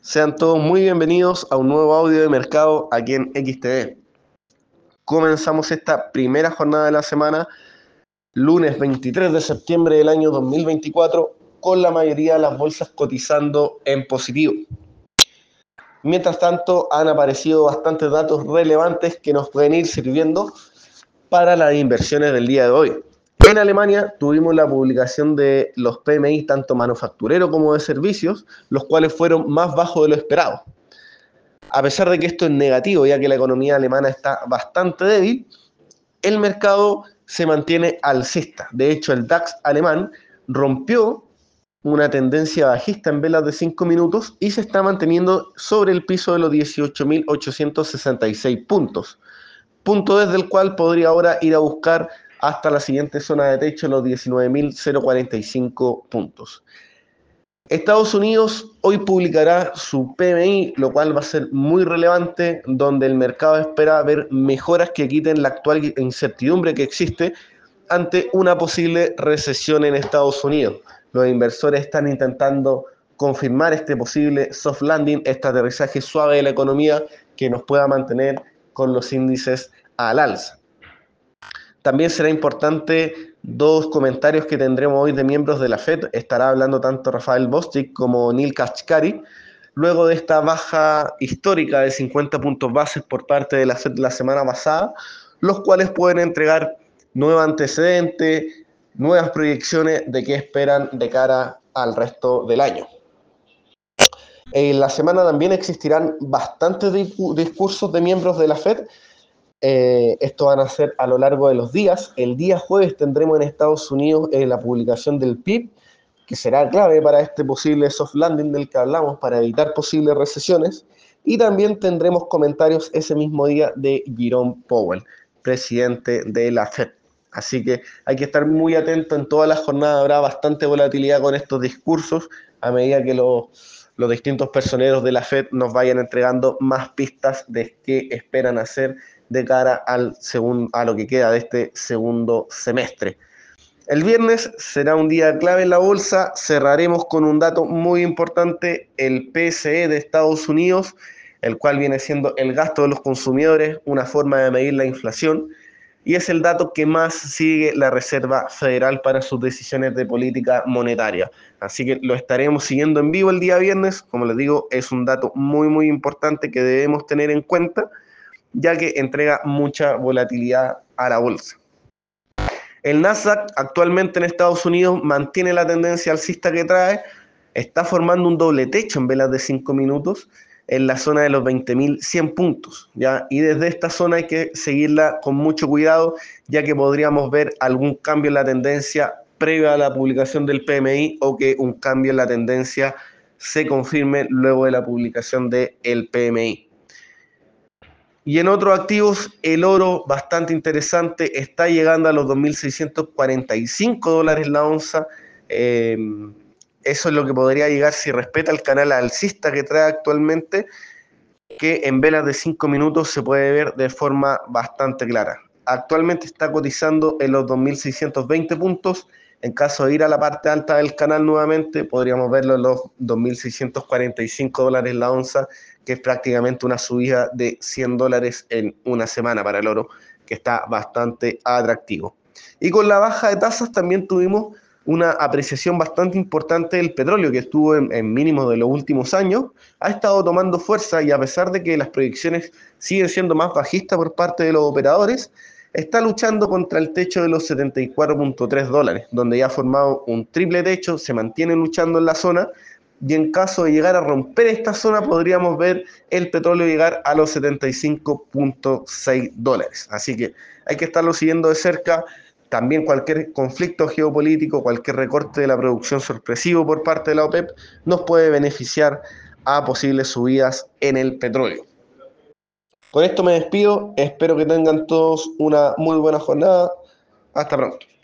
Sean todos muy bienvenidos a un nuevo audio de mercado aquí en XTV. Comenzamos esta primera jornada de la semana, lunes 23 de septiembre del año 2024, con la mayoría de las bolsas cotizando en positivo. Mientras tanto, han aparecido bastantes datos relevantes que nos pueden ir sirviendo para las inversiones del día de hoy. En Alemania tuvimos la publicación de los PMI tanto manufacturero como de servicios, los cuales fueron más bajos de lo esperado. A pesar de que esto es negativo, ya que la economía alemana está bastante débil, el mercado se mantiene alcista. De hecho, el DAX alemán rompió una tendencia bajista en velas de 5 minutos y se está manteniendo sobre el piso de los 18.866 puntos. Punto desde el cual podría ahora ir a buscar hasta la siguiente zona de techo, los 19.045 puntos. Estados Unidos hoy publicará su PMI, lo cual va a ser muy relevante, donde el mercado espera ver mejoras que quiten la actual incertidumbre que existe ante una posible recesión en Estados Unidos. Los inversores están intentando confirmar este posible soft landing, este aterrizaje suave de la economía que nos pueda mantener con los índices al alza. También será importante dos comentarios que tendremos hoy de miembros de la FED. Estará hablando tanto Rafael Bostic como Neel Kashkari, luego de esta baja histórica de 50 puntos bases por parte de la FED la semana pasada, los cuales pueden entregar nuevos antecedentes, nuevas proyecciones de qué esperan de cara al resto del año. En la semana también existirán bastantes discursos de miembros de la FED. Esto van a ser a lo largo de los días. El día jueves tendremos en Estados Unidos la publicación del PIB, que será clave para este posible soft landing del que hablamos, para evitar posibles recesiones. Y también tendremos comentarios ese mismo día de Jerome Powell, presidente de la FED. Así que hay que estar muy atento en toda la jornada. Habrá bastante volatilidad con estos discursos a medida que los distintos personeros de la FED nos vayan entregando más pistas de qué esperan hacer de cara a lo que queda de este segundo semestre. El viernes será un día clave en la bolsa. Cerraremos con un dato muy importante, el PCE de Estados Unidos, el cual viene siendo el gasto de los consumidores, una forma de medir la inflación, y es el dato que más sigue la Reserva Federal para sus decisiones de política monetaria. Así que lo estaremos siguiendo en vivo el día viernes. Como les digo, es un dato muy importante que debemos tener en cuenta, ya que entrega mucha volatilidad a la bolsa. El Nasdaq actualmente en Estados Unidos mantiene la tendencia alcista que trae, está formando un doble techo en velas de 5 minutos en la zona de los 20.100 puntos, ¿ya? Y desde esta zona hay que seguirla con mucho cuidado, ya que podríamos ver algún cambio en la tendencia previo a la publicación del PMI o que un cambio en la tendencia se confirme luego de la publicación del PMI. Y en otros activos, el oro, bastante interesante, está llegando a los $2.645 la onza. Eso es lo que podría llegar si respeta el canal alcista que trae actualmente, que en velas de 5 minutos se puede ver de forma bastante clara. Actualmente está cotizando en los 2.620 puntos. En caso de ir a la parte alta del canal nuevamente, podríamos verlo en los $2.645 la onza, que es prácticamente una subida de $100 en una semana para el oro, que está bastante atractivo. Y con la baja de tasas también tuvimos una apreciación bastante importante del petróleo, que estuvo en mínimos de los últimos años, ha estado tomando fuerza y a pesar de que las proyecciones siguen siendo más bajistas por parte de los operadores, está luchando contra el techo de los $74.3, donde ya ha formado un triple techo, se mantiene luchando en la zona, y en caso de llegar a romper esta zona podríamos ver el petróleo llegar a los $75.6. Así que hay que estarlo siguiendo de cerca. También cualquier conflicto geopolítico, cualquier recorte de la producción sorpresivo por parte de la OPEP nos puede beneficiar a posibles subidas en el petróleo. Con esto me despido, espero que tengan todos una muy buena jornada. Hasta pronto.